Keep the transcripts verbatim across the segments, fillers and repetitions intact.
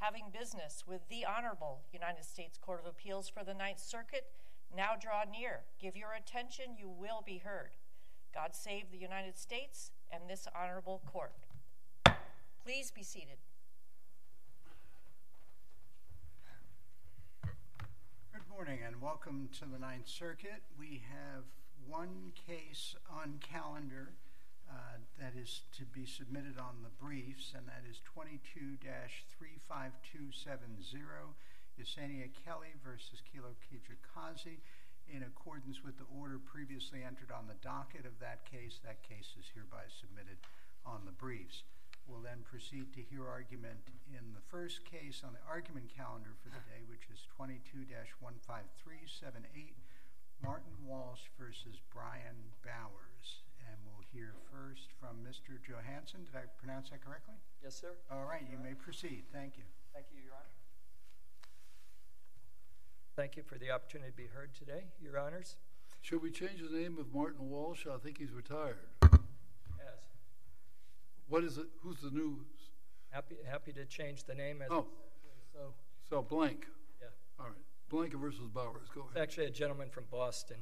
having business with the Honorable United States Court of Appeals for the Ninth Circuit now draw near. Give your attention, you will be heard. God save the United States and this honorable court. Please be seated. Good morning and welcome to the Ninth Circuit. We have one case on calendar uh, that is to be submitted on the briefs, and that is twenty-two dash three five two seven zero, Yesenia Kelly versus Kilo Kijakazi. In accordance with the order previously entered on the docket of that case, that case is hereby submitted on the briefs. We'll then proceed to hear argument in the first case on the argument calendar for the day, which is twenty-two dash one five three seven eight, Martin Walsh versus Brian Bowers. And we'll hear first from Mister Johansson. Did I pronounce that correctly? Yes, sir. All right, you may proceed. Thank you. Thank you, Your Honor. Thank you for the opportunity to be heard today, Your Honors. Should we change the name of Martin Walsh? I think he's retired. Yes. What is it? Who's the new? Happy happy to change the name. As oh. So, so Blank. Yeah. All right. Blank versus Bowers. Go ahead. It's actually a gentleman from Boston.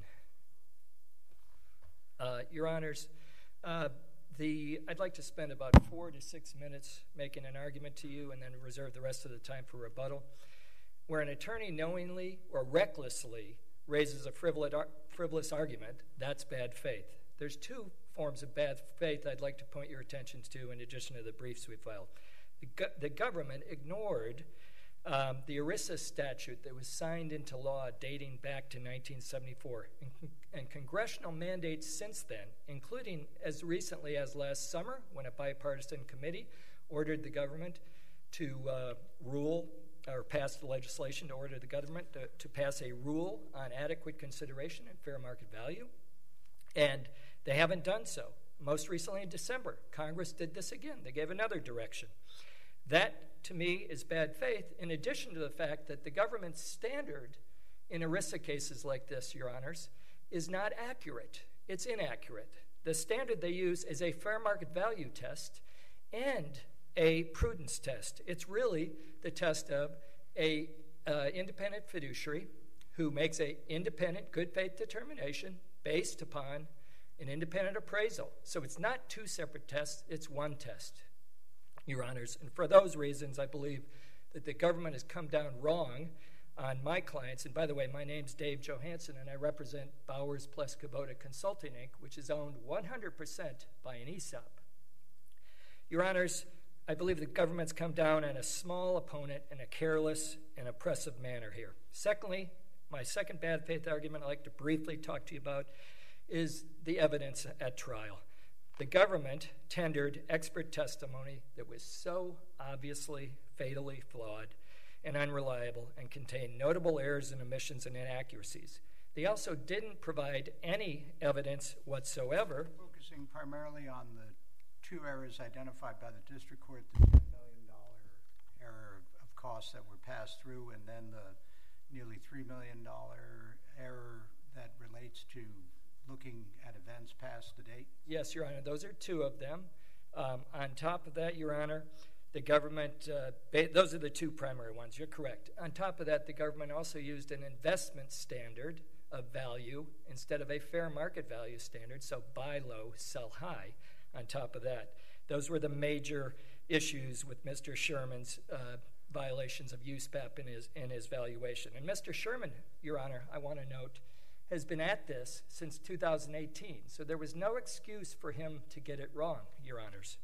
Uh, Your Honors, uh, the I'd like to spend about four to six minutes making an argument to you and then reserve the rest of the time for rebuttal. Where an attorney knowingly or recklessly raises a frivolous argument, that's bad faith. There's two forms of bad faith I'd like to point your attention to in addition to the briefs we filed. The, go- the government ignored um, the ERISA statute that was signed into law dating back to nineteen seventy-four, and, and congressional mandates since then, including as recently as last summer when a bipartisan committee ordered the government to uh, rule or passed the legislation to order the government to, to pass a rule on adequate consideration and fair market value. And they haven't done so. Most recently in December, Congress did this again. They gave another direction. That, to me, is bad faith, in addition to the fact that the government's standard in ERISA cases like this, Your Honors, is not accurate. It's inaccurate. The standard they use is a fair market value test and a prudence test. It's really the test of a uh, independent fiduciary who makes an independent good faith determination based upon an independent appraisal. So it's not two separate tests, it's one test, Your Honors. And for those reasons, I believe that the government has come down wrong on my clients. And by the way, my name's Dave Johansson, and I represent Bowers Plus Kubota Consulting, Incorporated, which is owned one hundred percent by an E S O P. Your Honors, I believe the government's come down on a small opponent in a careless and oppressive manner here. Secondly, my second bad faith argument I'd like to briefly talk to you about is the evidence at trial. The government tendered expert testimony that was so obviously fatally flawed and unreliable and contained notable errors and omissions and inaccuracies. They also didn't provide any evidence whatsoever. Focusing primarily on the two errors identified by the district court, the ten million dollars error of costs that were passed through, and then the nearly three million dollars error that relates to looking at events past the date? Yes, Your Honor, those are two of them. Um, on top of that, Your Honor, the government, uh, ba- those are the two primary ones, you're correct. On top of that, the government also used an investment standard of value instead of a fair market value standard, so buy low, sell high. On top of that, those were the major issues with Mister Sherman's uh, violations of U S P A P in his, in his valuation. And Mister Sherman, Your Honor, I want to note, has been at this since two thousand eighteen. So there was no excuse for him to get it wrong, Your Honors.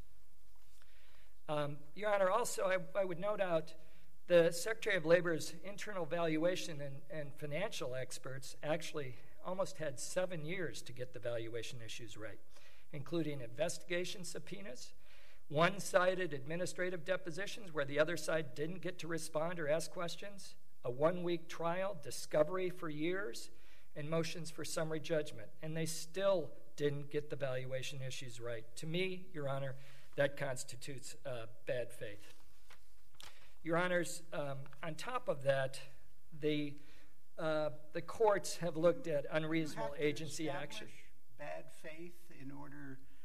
Um, Your Honor, also, I, I would note out the Secretary of Labor's internal valuation and, and financial experts actually almost had seven years to get the valuation issues right, including investigation subpoenas, one-sided administrative depositions where the other side didn't get to respond or ask questions, a one-week trial, discovery for years, and motions for summary judgment. And they still didn't get the valuation issues right. To me, Your Honor, that constitutes uh, bad faith. Your Honors, um, on top of that, the uh, the courts have looked at unreasonable agency action. Bad faith in order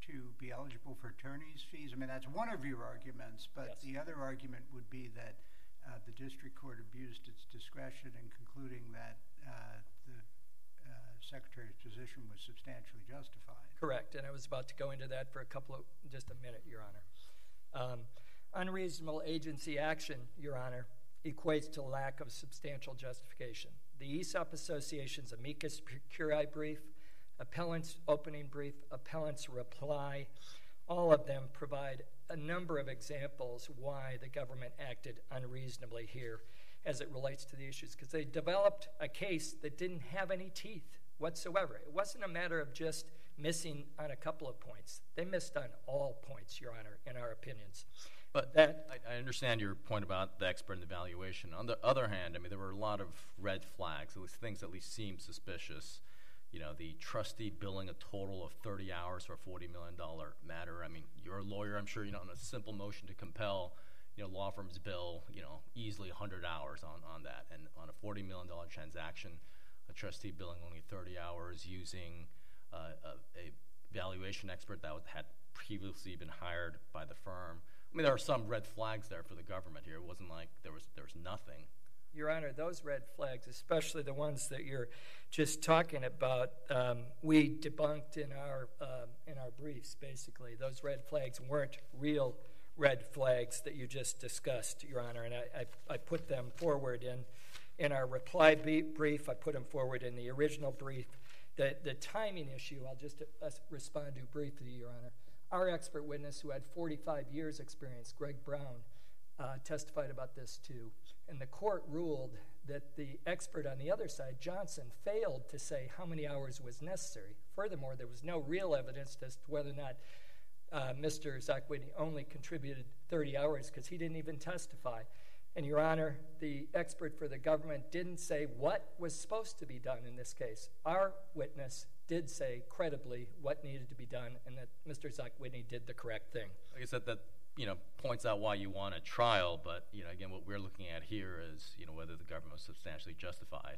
to be eligible for attorney's fees? I mean, that's one of your arguments, but Yes. the other argument would be that uh, the district court abused its discretion in concluding that uh, the uh, secretary's position was substantially justified. Correct, and I was about to go into that for a couple of, just a minute, Your Honor. Um, unreasonable agency action, Your Honor, equates to lack of substantial justification. The E S O P Association's amicus curiae brief, appellant's opening brief, appellant's reply, all of them provide a number of examples why the government acted unreasonably here as it relates to the issues, because they developed a case that didn't have any teeth whatsoever. It wasn't a matter of just missing on a couple of points. They missed on all points, Your Honor, in our opinions. But that, I, I understand your point about the expert and evaluation. On the other hand, I mean, there were a lot of red flags, at least things that at least seemed suspicious. You know, the trustee billing a total of thirty hours for a forty million dollars matter. I mean, you're a lawyer, I'm sure, you know, on a simple motion to compel, you know, law firms bill, you know, easily one hundred hours on, on that. And on a forty million dollars transaction, a trustee billing only thirty hours using uh, a, a valuation expert that had previously been hired by the firm. I mean, there are some red flags there for the government here. It wasn't like there was there was nothing. Your Honor, those red flags, especially the ones that you're just talking about, um, we debunked in our um, in our briefs. Basically, those red flags weren't real red flags that you just discussed, Your Honor, and I I, I put them forward in in our reply brief. I put them forward in the original brief. The the timing issue, I'll just uh, respond to briefly, Your Honor. Our expert witness, who had forty-five years experience, Greg Brown, uh, testified about this too. And the court ruled that the expert on the other side, Johnson, failed to say how many hours was necessary. Furthermore, there was no real evidence as to whether or not uh, Mister Zakwini only contributed thirty hours, because he didn't even testify. And, Your Honor, the expert for the government didn't say what was supposed to be done in this case. Our witness did say credibly what needed to be done, and that Mister Zakwini did the correct thing. Like I said, that you know points out why you want a trial, but you know again, what we're looking at here is you know whether the government was substantially justified.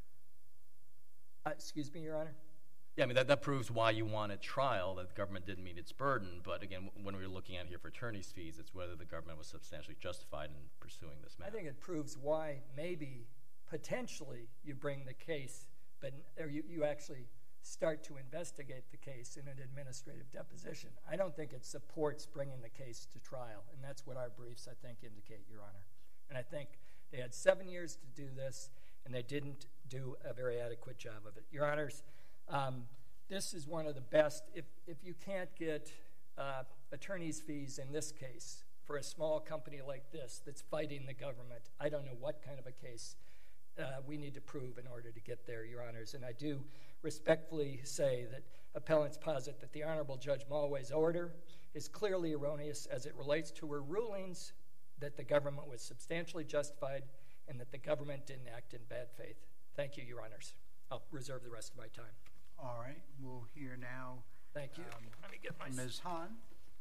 Uh, excuse me, Your Honor? Yeah, I mean that, that proves why you want a trial, that the government didn't meet its burden. But again, when we're looking at here for attorney's fees, it's whether the government was substantially justified in pursuing this matter. I think it proves why maybe potentially you bring the case, but or you, you actually start to investigate the case in an administrative deposition. I don't think it supports bringing the case to trial, and that's what our briefs, I think, indicate, Your Honor. And I think they had seven years to do this, and they didn't do a very adequate job of it. Your Honors, um, this is one of the best. If, if you can't get uh, attorney's fees in this case for a small company like this that's fighting the government, I don't know what kind of a case Uh, we need to prove in order to get there, Your Honors. And I do respectfully say that appellants posit that the Honorable Judge Mulway's order is clearly erroneous as it relates to her rulings that the government was substantially justified and that the government didn't act in bad faith. Thank you, Your Honors. I'll reserve the rest of my time. All right, we'll hear now. Thank you. Um, Let me get my... Miz Hahn.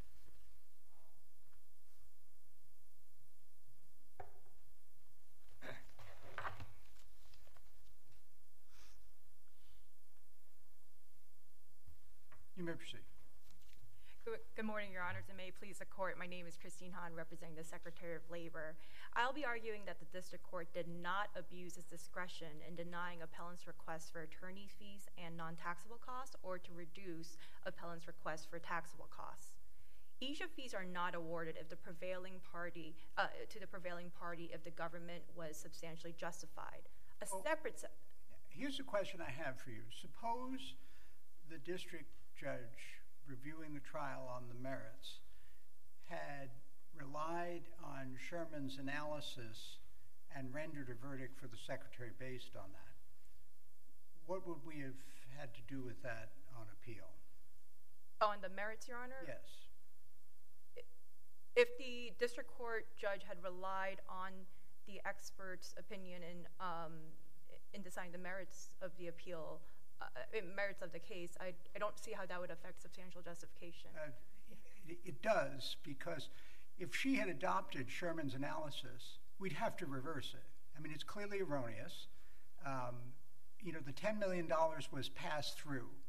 You may proceed. Good, good morning, Your Honors, and may it please the Court. My name is Christine Hahn, representing the Secretary of Labor. I'll be arguing that the District Court did not abuse its discretion in denying appellants' requests for attorney fees and non-taxable costs, or to reduce appellants' requests for taxable costs. E S O P fees are not awarded if the prevailing party uh, to the prevailing party if the government was substantially justified. A Oh. separate. Se- Here's a question I have for you. Suppose the district judge reviewing the trial on the merits had relied on Sherman's analysis and rendered a verdict for the secretary based on that. What would we have had to do with that on appeal? on the merits, Your Honor? Yes. If the district court judge had relied on the expert's opinion in um, in deciding the merits of the appeal, uh, merits of the case, I, I don't see how that would affect substantial justification. Uh, it, it does, because if she had adopted Sherman's analysis, we'd have to reverse it. I mean, it's clearly erroneous. Um, you know, the ten million dollars was passed through,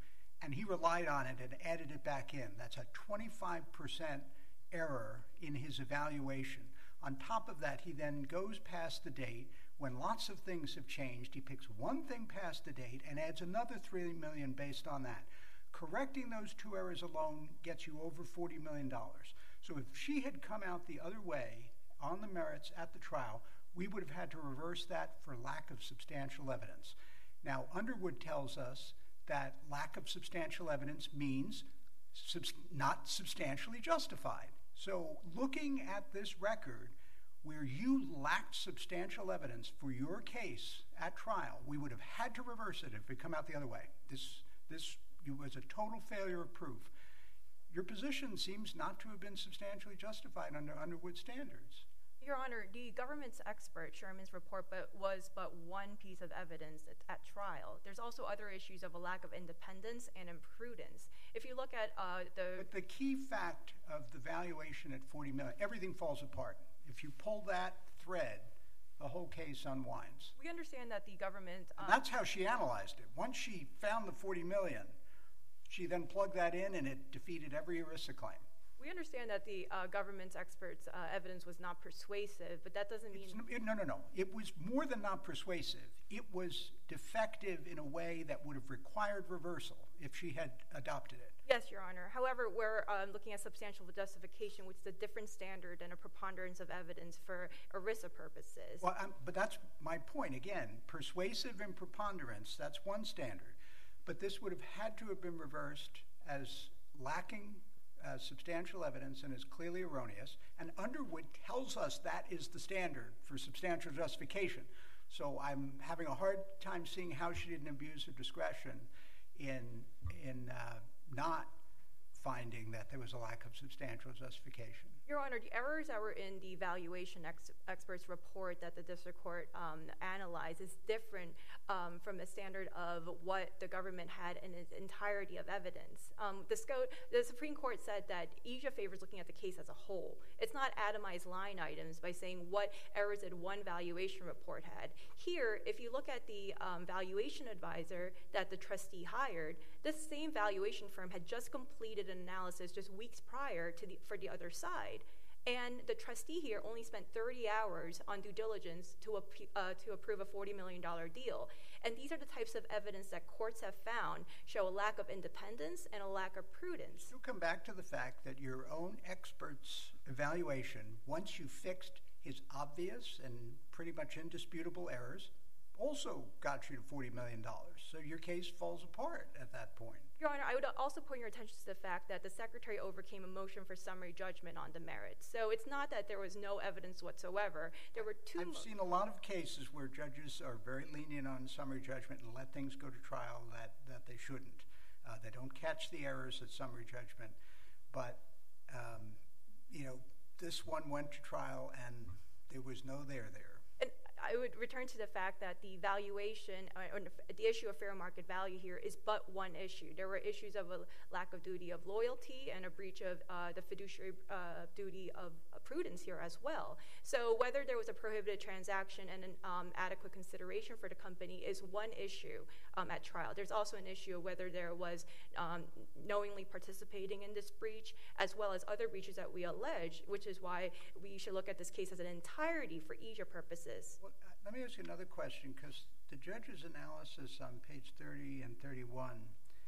and he relied on it and added it back in. That's a twenty-five percent error in his evaluation. On top of that, he then goes past the date when lots of things have changed. He picks one thing past the date and adds another three million dollars based on that. Correcting those two errors alone gets you over forty million dollars. So if she had come out the other way on the merits at the trial, we would have had to reverse that for lack of substantial evidence. Now, Underwood tells us that lack of substantial evidence means sub- not substantially justified. So looking at this record, where you lacked substantial evidence for your case at trial, we would have had to reverse it if it come out the other way. This, this was a total failure of proof. Your position seems not to have been substantially justified under Underwood standards. Your Honor, the government's expert, Sherman's report, but was but one piece of evidence at, at trial. There's also other issues of a lack of independence and imprudence. If you look at uh, the... But the key fact of the valuation at forty million dollars, everything falls apart. If you pull that thread, the whole case unwinds. We understand that the government... Um, and that's how she analyzed it. Once she found the forty million dollars, she then plugged that in and it defeated every ERISA claim. We understand that the uh, government's experts' uh, evidence was not persuasive, but that doesn't mean... It's, no, no, no. It was more than not persuasive. It was defective in a way that would have required reversal if she had adopted it. Yes, Your Honor. However, we're um, looking at substantial justification, which is a different standard than a preponderance of evidence for ERISA purposes. Well, um, but that's my point. Again, persuasive and preponderance, that's one standard. But this would have had to have been reversed as lacking uh, substantial evidence and is clearly erroneous. And Underwood tells us that is the standard for substantial justification. So I'm having a hard time seeing how she didn't abuse her discretion in in uh, not finding that there was a lack of substantial justification. Your Honor, the errors that were in the valuation ex- experts report that the district court um, analyzed is different um, from the standard of what the government had in its entirety of evidence. Um, the, sco- the Supreme Court said that E J A favors looking at the case as a whole. It's not atomized line items by saying what errors did one valuation report had. Here, if you look at the um, valuation advisor that the trustee hired, this same valuation firm had just completed an analysis just weeks prior to the, for the other side. And the trustee here only spent thirty hours on due diligence to, uh, to approve a forty million dollars deal. And these are the types of evidence that courts have found show a lack of independence and a lack of prudence. You come back to the fact that your own expert's evaluation, once you fixed his obvious and pretty much indisputable errors, also got you to forty million dollars. So your case falls apart at that point. Your Honor, I would also point your attention to the fact that the Secretary overcame a motion for summary judgment on the merits. So it's not that there was no evidence whatsoever. There were two... I've mo- seen a lot of cases where judges are very lenient on summary judgment and let things go to trial that, that they shouldn't. Uh, they don't catch the errors at summary judgment. But, um, you know, this one went to trial and there was no there there. And I would return to the fact that the valuation, uh, or the issue of fair market value here is but one issue. There were issues of a lack of duty of loyalty and a breach of uh, the fiduciary uh, duty of uh, prudence here as well. So whether there was a prohibited transaction and an um, adequate consideration for the company is one issue um, at trial. There's also an issue of whether there was um, knowingly participating in this breach, as well as other breaches that we allege, which is why we should look at this case as an entirety for E J A purposes. Well, uh, let me ask you another question, because the judge's analysis on page thirty and thirty-one,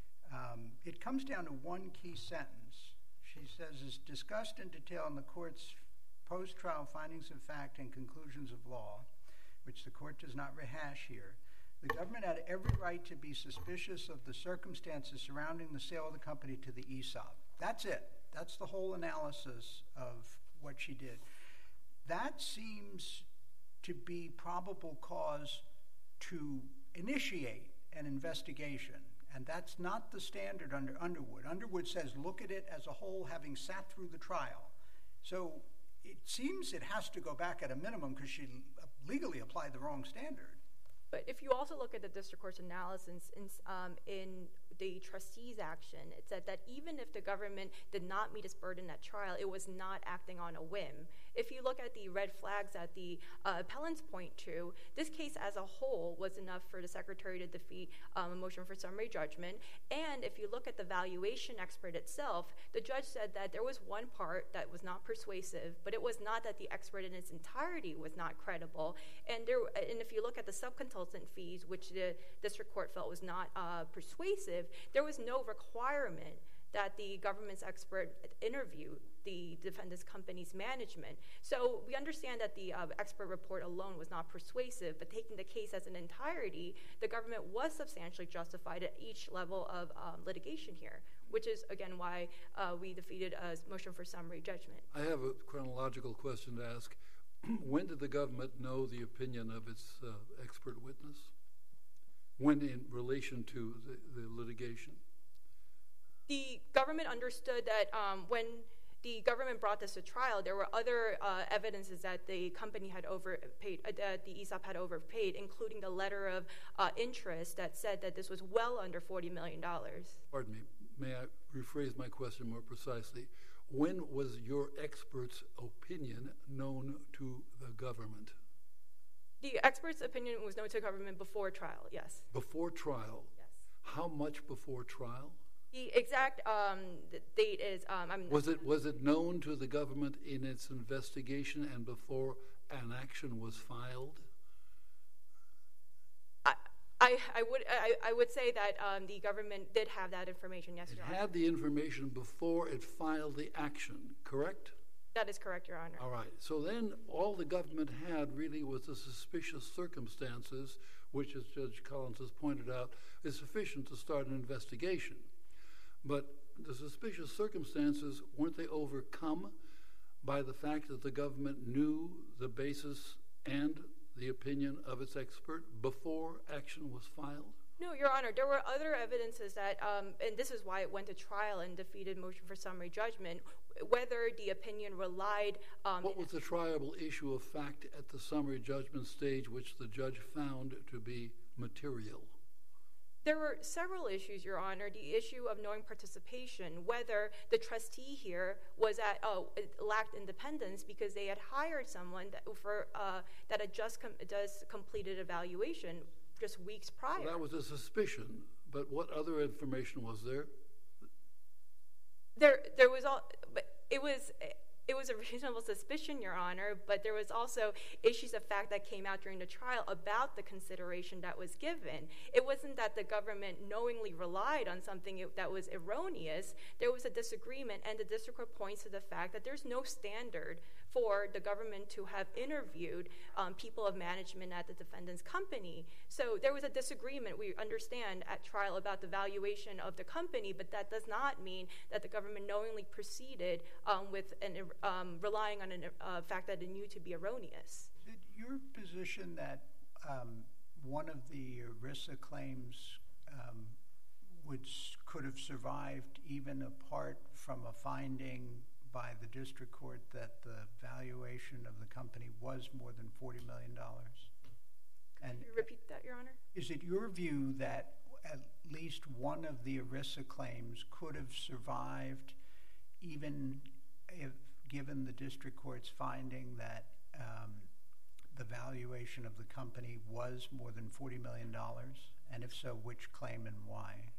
um, it comes down to one key sentence. She says, "Is discussed in detail in the court's post-trial findings of fact and conclusions of law," which the court does not rehash here. "The government had every right to be suspicious of the circumstances surrounding the sale of the company to the E S O P." That's it. That's the whole analysis of what she did. That seems to be probable cause to initiate an investigation, and that's not the standard under Underwood. Underwood says look at it as a whole, having sat through the trial. So it seems it has to go back at a minimum because she legally applied the wrong standard. But if you also look at the district court's analysis in, um, in the trustee's action, it said that even if the government did not meet its burden at trial, it was not acting on a whim. If you look at the red flags that the uh, appellants point to, this case as a whole was enough for the Secretary to defeat um, a motion for summary judgment. And if you look at the valuation expert itself, the judge said that there was one part that was not persuasive, but it was not that the expert in its entirety was not credible. And there, and if you look at the subconsultant fees, which the district court felt was not uh, persuasive, there was no requirement that the government's expert interview the defendant's company's management. So we understand that the uh, expert report alone was not persuasive, but taking the case as an entirety, the government was substantially justified at each level of um, litigation here, which is, again, why uh, we defeated a motion for summary judgment. I have a chronological question to ask. When did the government know the opinion of its uh, expert witness? When in relation to the, the litigation? The government understood that um, when the government brought this to trial, there were other uh, evidences that the company had overpaid, uh, that the E S O P had overpaid, including the letter of uh, interest that said that this was well under forty million dollars. Pardon me. May I rephrase my question more precisely? When was your expert's opinion known to the government? The expert's opinion was known to government before trial, yes. Before trial? Yes. How much before trial? The exact um, the date is... Um, I'm was it was it known to the government in its investigation and before an action was filed? I, I, I would I, I would say that um, the government did have that information, yes, It Your had Honor. the information before it filed the action, correct? That is correct, Your Honor. All right. So then all the government had really was the suspicious circumstances, which, as Judge Collins has pointed out, is sufficient to start an investigation. But the suspicious circumstances, weren't they overcome by the fact that the government knew the basis and the opinion of its expert before action was filed? No, Your Honor, there were other evidences that, um, and this is why it went to trial and defeated motion for summary judgment, whether the opinion relied... Um, what was the triable issue of fact at the summary judgment stage which the judge found to be material? There were several issues, Your Honor. The issue of knowing participation, whether the trustee here was at oh lacked independence because they had hired someone that for uh, that had just com- just completed evaluation just weeks prior. Well, that was a suspicion, but what other information was there? There, there was all, but it was. It was a reasonable suspicion, Your Honor, but there was also issues of fact that came out during the trial about the consideration that was given. It wasn't that the government knowingly relied on something that was erroneous. There was a disagreement, and the district court points to the fact that there's no standard for the government to have interviewed um, people of management at the defendant's company. So there was a disagreement, we understand, at trial about the valuation of the company, but that does not mean that the government knowingly proceeded um, with an Um, relying on a uh, fact that it knew to be erroneous. Is it your position that um, one of the ERISA claims um, would could have survived even apart from a finding by the district court that the valuation of the company was more than forty million dollars? And Could you repeat that, Your Honor? Is it your view that at least one of the ERISA claims could have survived even if given the district court's finding that um, the valuation of the company was more than forty million dollars? And if so, which claim and why?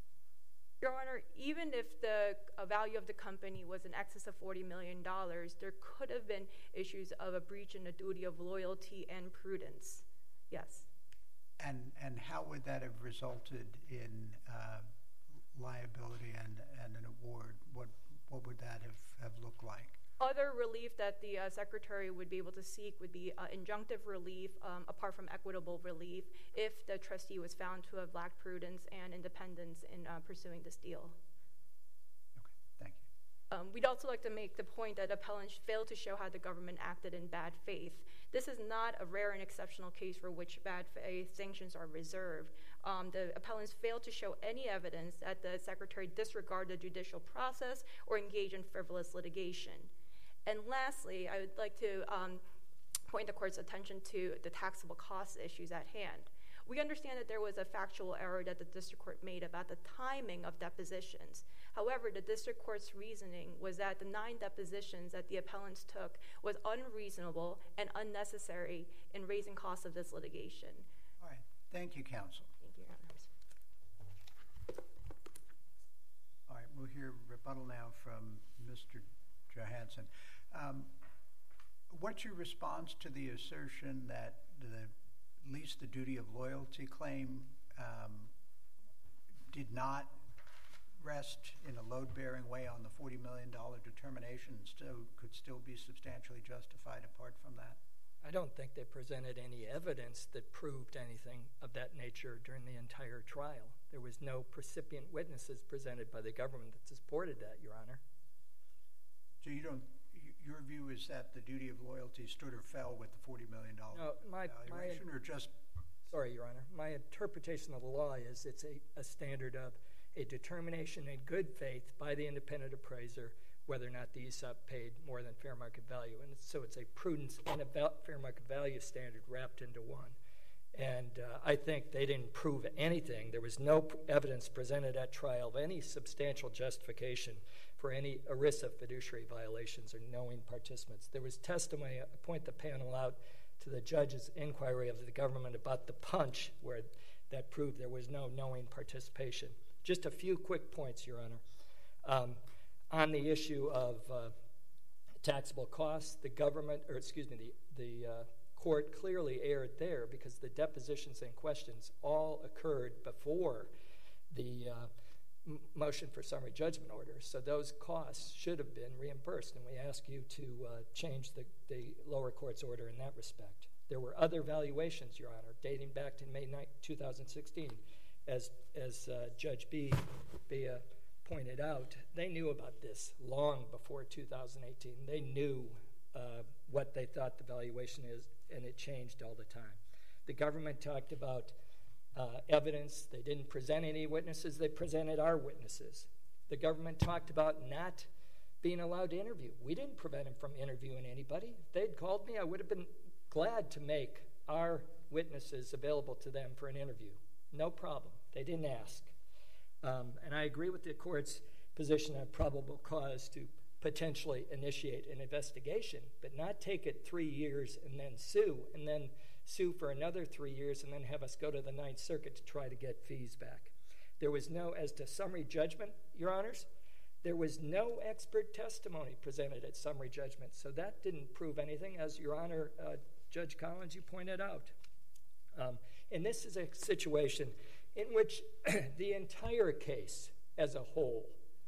Your Honor, even if the uh, value of the company was in excess of forty million dollars, there could have been issues of a breach in the duty of loyalty and prudence. Yes. And and how would that have resulted in uh, liability and, and an award? What what would that have, have looked like? Other relief that the uh, Secretary would be able to seek would be uh, injunctive relief, um, apart from equitable relief, if the trustee was found to have lacked prudence and independence in uh, pursuing this deal. Okay, thank you. Um, we'd also like to make the point that appellants failed to show how the government acted in bad faith. This is not a rare and exceptional case for which bad faith sanctions are reserved. Um, the appellants failed to show any evidence that the Secretary disregarded the judicial process or engaged in frivolous litigation. And lastly, I would like to um, point the court's attention to the taxable cost issues at hand. We understand that there was a factual error that the district court made about the timing of depositions. However, the district court's reasoning was that the nine depositions that the appellants took was unreasonable and unnecessary in raising costs of this litigation. All right. Thank you, counsel. Thank you, Your Honors. All right, we'll hear rebuttal now from Mister Johansson. Um, what's your response to the assertion that the, at least the duty of loyalty claim um, did not rest in a load-bearing way on the forty million dollars determination and still could still be substantially justified apart from that? I don't think they presented any evidence that proved anything of that nature during the entire trial. There was no precipient witnesses presented by the government that supported that, Your Honor. So you don't, your view is that the duty of loyalty stood or fell with the forty million dollars No, my, valuation, my, or just... Sorry, Your Honor. My interpretation of the law is it's a, a standard of a determination in good faith by the independent appraiser whether or not the E S O P paid more than fair market value. And so it's a prudence and a fair market value standard wrapped into one. And uh, I think they didn't prove anything. There was no p- evidence presented at trial of any substantial justification for any ERISA fiduciary violations or knowing participants. There was testimony, I point the panel out to the judge's inquiry of the government about the punch where that proved there was no knowing participation. Just a few quick points, Your Honor. Um, on the issue of uh, taxable costs, the government, or excuse me, the, the uh, court clearly erred there because the depositions and questions all occurred before the uh, m- motion for summary judgment order. So those costs should have been reimbursed, and we ask you to uh, change the, the lower court's order in that respect. There were other valuations, Your Honor, dating back to May ninth, two thousand sixteen. As, as uh, Judge B. B uh, pointed out, they knew about this long before two thousand eighteen. They knew uh, what they thought the valuation is, and it changed all the time. The government talked about uh, evidence. They didn't present any witnesses. They presented our witnesses. The government talked about not being allowed to interview. We didn't prevent them from interviewing anybody. If they'd called me, I would have been glad to make our witnesses available to them for an interview. No problem. They didn't ask. Um, and I agree with the court's position on probable cause to potentially initiate an investigation, but not take it three years and then sue, and then sue for another three years and then have us go to the Ninth Circuit to try to get fees back. There was no, as to summary judgment, Your Honors, there was no expert testimony presented at summary judgment, so that didn't prove anything, as Your Honor, uh, Judge Collins, you pointed out. Um, and this is a situation in which the entire case as a whole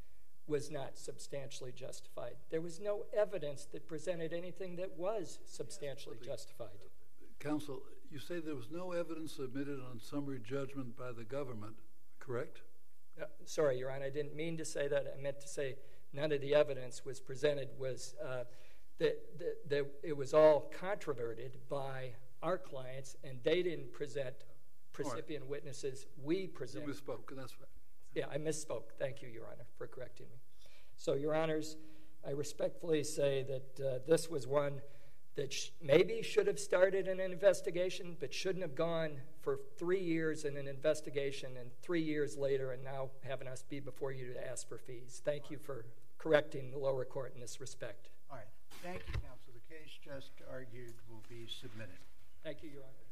was not substantially justified. There was no evidence that presented anything that was substantially yes, justified. Counsel, you say there was no evidence submitted on summary judgment by the government, correct? Uh, sorry, Your Honor, I didn't mean to say that. I meant to say none of the evidence was presented was uh, that, that, that it was all controverted by our clients, and they didn't present precipient right. witnesses. We presented. You misspoke, that's right. Yeah, I misspoke. Thank you, Your Honor, for correcting me. So, Your Honors, I respectfully say that uh, this was one that sh- maybe should have started an investigation, but shouldn't have gone for three years in an investigation and three years later and now having us be before you to ask for fees. Thank you for correcting the lower court in this respect. All right. Thank you, counsel. The case just argued will be submitted. Thank you, Your Honor.